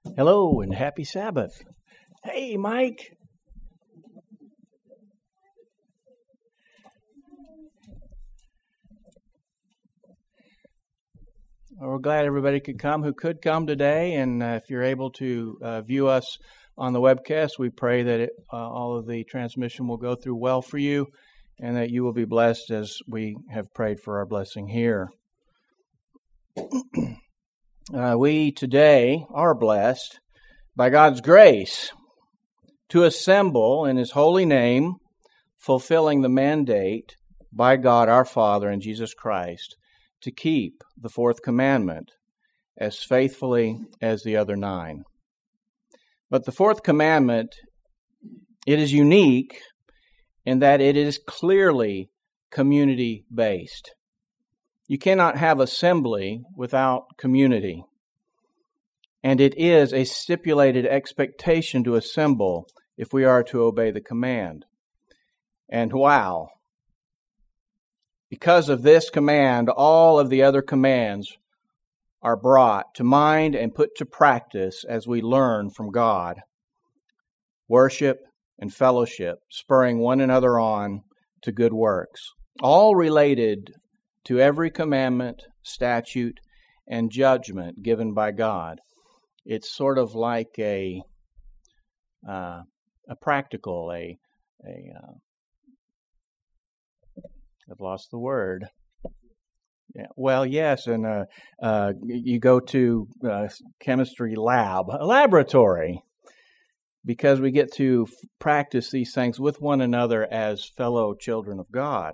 Hello and happy Sabbath. Hey, Mike. Well, we're glad everybody could come who could come today. And if you're able to view us on the webcast, we pray that all of the transmission will go through well for you and that you will be blessed as we have prayed for our blessing here. We today are blessed by God's grace to assemble in His holy name, fulfilling the mandate by God our Father and Jesus Christ to keep the fourth commandment as faithfully as the other 9. But the fourth commandment, it is unique in that it is clearly community-based. You cannot have assembly without community. And it is a stipulated expectation to assemble if we are to obey the command. And wow, because of this command, all of the other commands are brought to mind and put to practice as we learn from God. Worship and fellowship, spurring one another on to good works, all related to every commandment, statute, and judgment given by God. It's sort of like a practical, I've lost the word. Yeah, well, yes, and you go to chemistry lab, a laboratory, because we get to practice these things with one another as fellow children of God.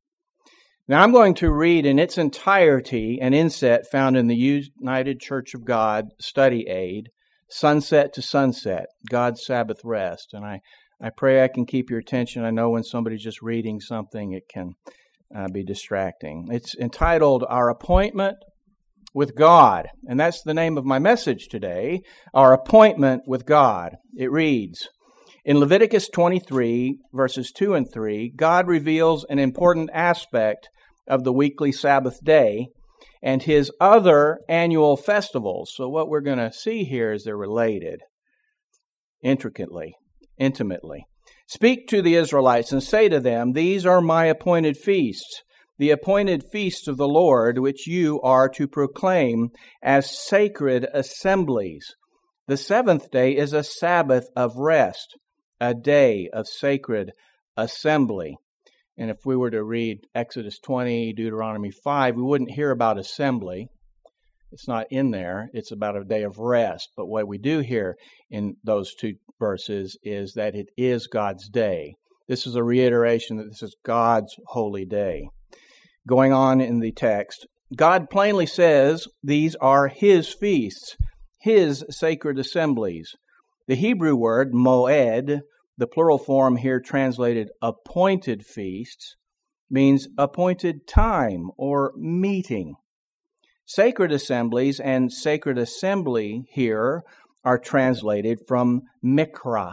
Now, I'm going to read in its entirety an inset found in the United Church of God study aid, Sunset to Sunset, God's Sabbath Rest. And I pray I can keep your attention. I know when somebody's just reading something, it can be distracting. It's entitled, Our Appointment with God. And that's the name of my message today, Our Appointment with God. It reads, in Leviticus 23, verses 2 and 3, God reveals an important aspect of the weekly Sabbath day and His other annual festivals. So what we're going to see here is they're related intricately, intimately. Speak to the Israelites and say to them, these are my appointed feasts, the appointed feasts of the Lord, which you are to proclaim as sacred assemblies. The seventh day is a Sabbath of rest, a day of sacred assembly. And if we were to read Exodus 20, Deuteronomy 5, we wouldn't hear about assembly. It's not in there. It's about a day of rest. But what we do hear in those two verses is that it is God's day. This is a reiteration that this is God's holy day. Going on in the text, God plainly says these are His feasts, His sacred assemblies. The Hebrew word, moed, the plural form here translated appointed feasts, means appointed time or meeting. Sacred assemblies and sacred assembly here are translated from mikra,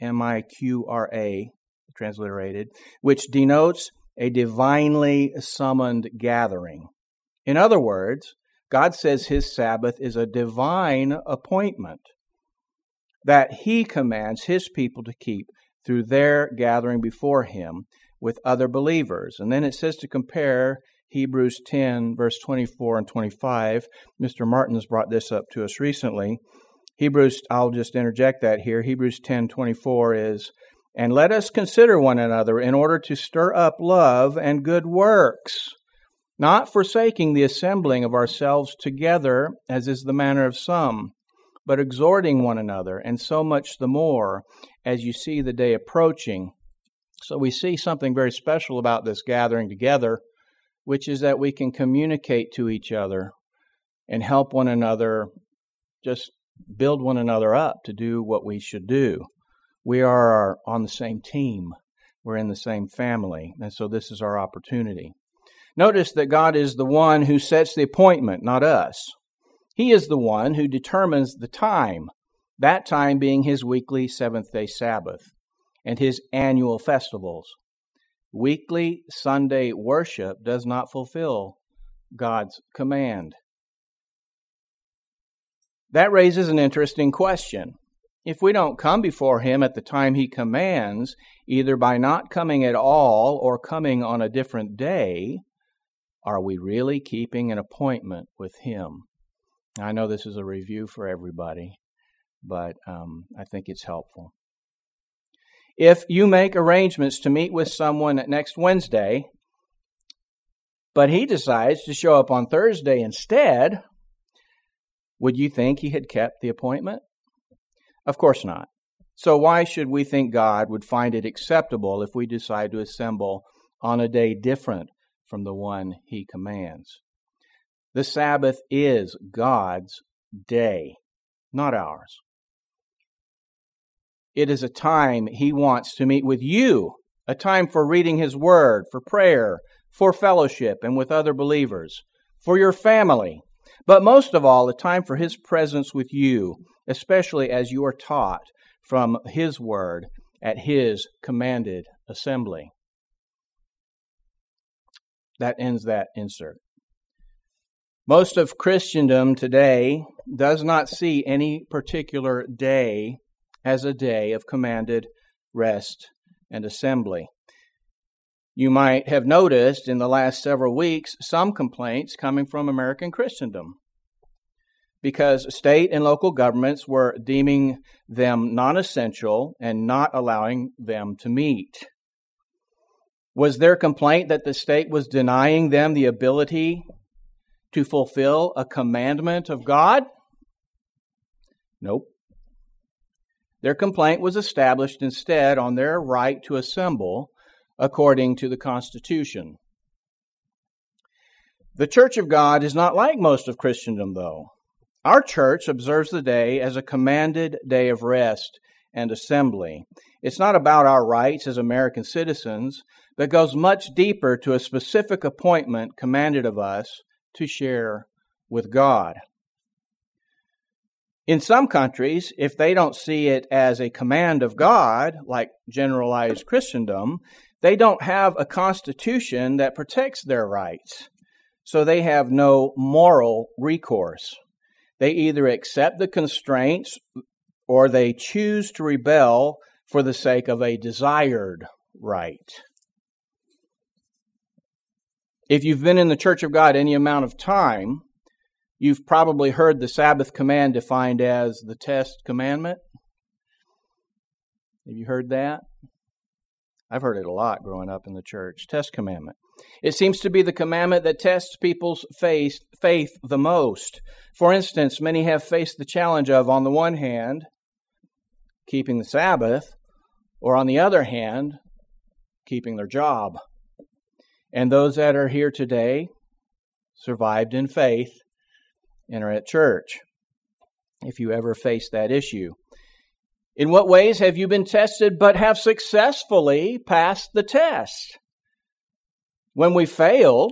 M-I-Q-R-A, transliterated, which denotes a divinely summoned gathering. In other words, God says His Sabbath is a divine appointment that He commands His people to keep through their gathering before Him with other believers. And then it says to compare Hebrews 10, verse 24 and 25. Mr. Martin has brought this up to us recently. I'll just interject that here. Hebrews 10:24 is, and let us consider one another in order to stir up love and good works, not forsaking the assembling of ourselves together, as is the manner of some, but exhorting one another, and so much the more as you see the day approaching. So we see something very special about this gathering together, which is that we can communicate to each other and help one another, just build one another up to do what we should do. We are on the same team. We're in the same family, and so this is our opportunity. Notice that God is the one who sets the appointment, not us. He is the one who determines the time, that time being His weekly seventh-day Sabbath and His annual festivals. Weekly Sunday worship does not fulfill God's command. That raises an interesting question. If we don't come before Him at the time He commands, either by not coming at all or coming on a different day, are we really keeping an appointment with Him? I know this is a review for everybody, but I think it's helpful. If you make arrangements to meet with someone next Wednesday, but he decides to show up on Thursday instead, would you think he had kept the appointment? Of course not. So why should we think God would find it acceptable if we decide to assemble on a day different from the one He commands? The Sabbath is God's day, not ours. It is a time He wants to meet with you, a time for reading His Word, for prayer, for fellowship, and with other believers, for your family, but most of all, a time for His presence with you, especially as you are taught from His Word at His commanded assembly. That ends that insert. Most of Christendom today does not see any particular day as a day of commanded rest and assembly. You might have noticed in the last several weeks some complaints coming from American Christendom because state and local governments were deeming them non-essential and not allowing them to meet. Was their complaint that the state was denying them the ability to fulfill a commandment of God? Nope. Their complaint was established instead on their right to assemble according to the Constitution. The Church of God is not like most of Christendom, though. Our church observes the day as a commanded day of rest and assembly. It's not about our rights as American citizens, but goes much deeper to a specific appointment commanded of us to share with God. In some countries, if they don't see it as a command of God, like generalized Christendom, they don't have a constitution that protects their rights, so they have no moral recourse. They either accept the constraints or they choose to rebel for the sake of a desired right. If you've been in the Church of God any amount of time, you've probably heard the Sabbath command defined as the test commandment. Have you heard that? I've heard it a lot growing up in the church. Test commandment. It seems to be the commandment that tests people's faith the most. For instance, many have faced the challenge of, on the one hand, keeping the Sabbath, or on the other hand, keeping their job. And those that are here today survived in faith and are at church, if you ever face that issue. In what ways have you been tested but have successfully passed the test? When we failed,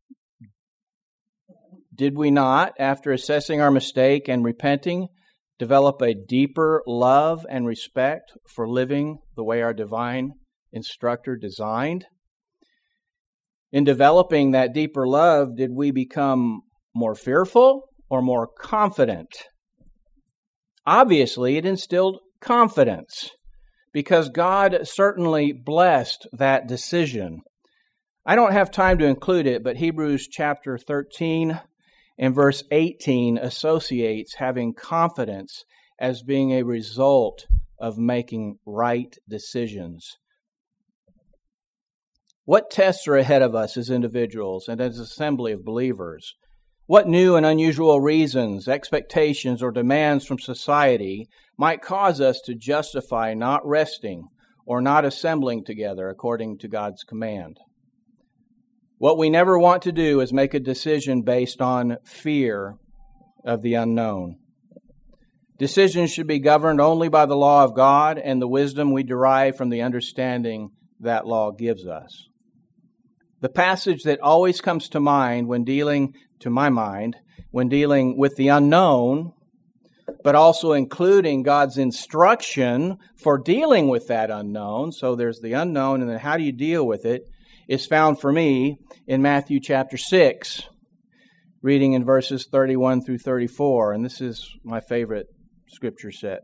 did we not, after assessing our mistake and repenting, develop a deeper love and respect for living the way our divine instructor designed? In developing that deeper love, did we become more fearful or more confident? Obviously, it instilled confidence because God certainly blessed that decision. I don't have time to include it, but Hebrews chapter 13 and verse 18 associates having confidence as being a result of making right decisions. What tests are ahead of us as individuals and as an assembly of believers? What new and unusual reasons, expectations, or demands from society might cause us to justify not resting or not assembling together according to God's command? What we never want to do is make a decision based on fear of the unknown. Decisions should be governed only by the law of God and the wisdom we derive from the understanding that law gives us. The passage that always comes to mind when dealing with the unknown, but also including God's instruction for dealing with that unknown. So there's the unknown, and then how do you deal with it, is found for me in Matthew chapter 6. reading in verses 31 through 34, and this is my favorite scripture set.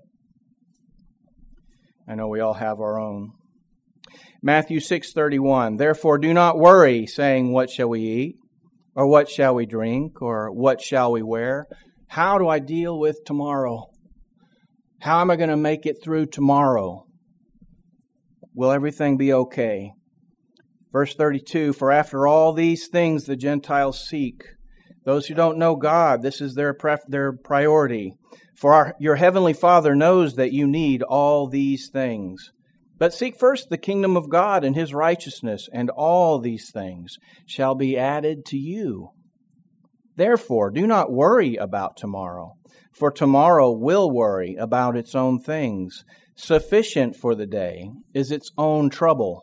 I know we all have our own. Matthew 6:31, "Therefore do not worry, saying, what shall we eat? Or what shall we drink? Or what shall we wear? How do I deal with tomorrow? How am I going to make it through tomorrow? Will everything be okay?" Verse 32, "For after all these things the Gentiles seek." Those who don't know God, this is their priority. "For your heavenly Father knows that you need all these things. But seek first the kingdom of God and His righteousness, and all these things shall be added to you. Therefore, do not worry about tomorrow, for tomorrow will worry about its own things. Sufficient for the day is its own trouble."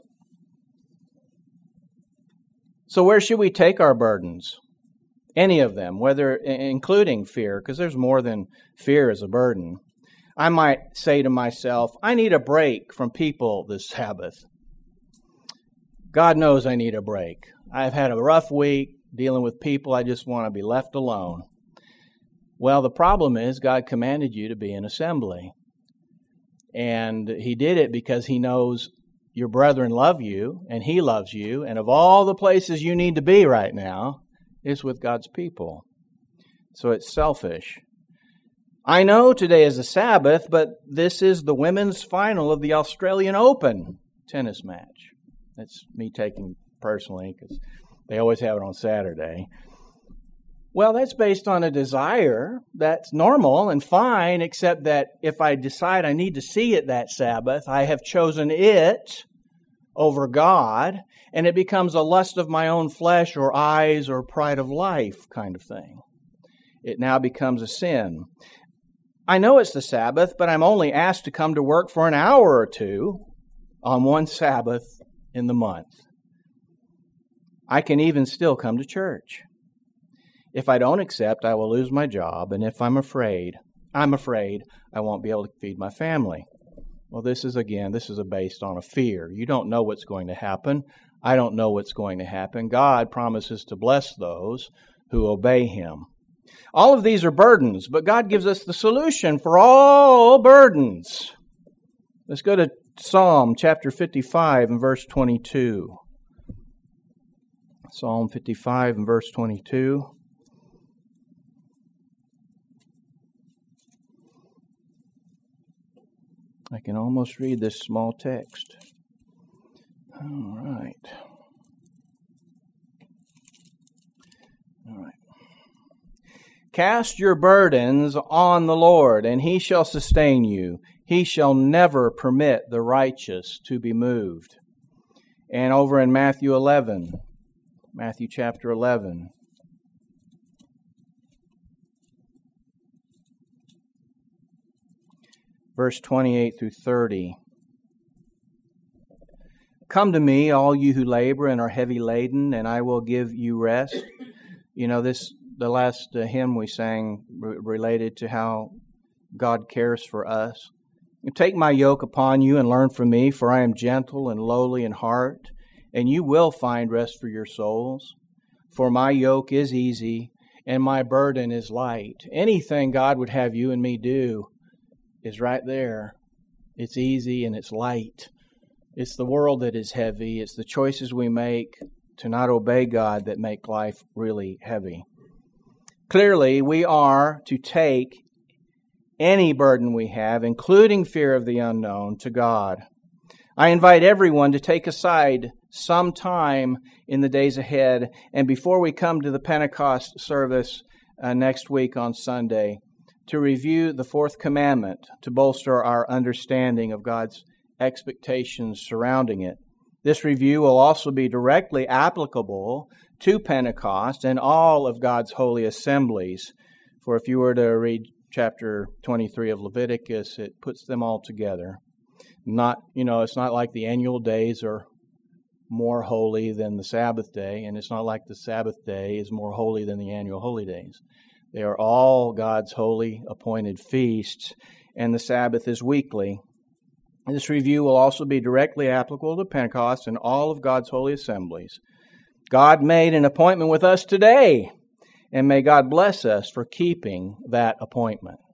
So where should we take our burdens? Any of them, whether including fear, because there's more than fear as a burden. I might say to myself, I need a break from people this Sabbath. God knows I need a break. I've had a rough week dealing with people. I just want to be left alone. Well, the problem is God commanded you to be in assembly. And He did it because He knows your brethren love you, and He loves you. And of all the places you need to be right now, is with God's people. So it's selfish. I know today is a Sabbath, but this is the women's final of the Australian Open tennis match. That's me taking personally, because they always have it on Saturday. Well, that's based on a desire that's normal and fine, except that if I decide I need to see it that Sabbath, I have chosen it over God, and it becomes a lust of my own flesh or eyes or pride of life kind of thing. It now becomes a sin. I know it's the Sabbath, but I'm only asked to come to work for an hour or two on one Sabbath in the month. I can even still come to church. If I don't accept, I will lose my job, and if I'm afraid I won't be able to feed my family. Well, this is based on a fear. You don't know what's going to happen. I don't know what's going to happen. God promises to bless those who obey Him. All of these are burdens, but God gives us the solution for all burdens. Let's go to Psalm chapter 55 and verse 22. Psalm 55 and verse 22. I can almost read this small text. All right. "Cast your burdens on the Lord, and He shall sustain you. He shall never permit the righteous to be moved." And over in Matthew chapter 11. Verse 28 through 30. "Come to me, all you who labor and are heavy laden, and I will give you rest." You know, the last hymn we sang related to how God cares for us. "Take my yoke upon you and learn from me, for I am gentle and lowly in heart, and you will find rest for your souls. For my yoke is easy and my burden is light." Anything God would have you and me do is right there. It's easy and it's light. It's the world that is heavy. It's the choices we make to not obey God that make life really heavy. Clearly, we are to take any burden we have, including fear of the unknown, to God. I invite everyone to take aside some time in the days ahead, and before we come to the Pentecost service next week on Sunday, to review the fourth commandment to bolster our understanding of God's expectations surrounding it. This review will also be directly applicable to Pentecost and all of God's holy assemblies. For if you were to read chapter 23 of Leviticus, it puts them all together. It's not like the annual days are more holy than the Sabbath day, and it's not like the Sabbath day is more holy than the annual holy days. They are all God's holy appointed feasts, and the Sabbath is weekly. This review will also be directly applicable to Pentecost and all of God's holy assemblies. God made an appointment with us today, And may God bless us for keeping that appointment.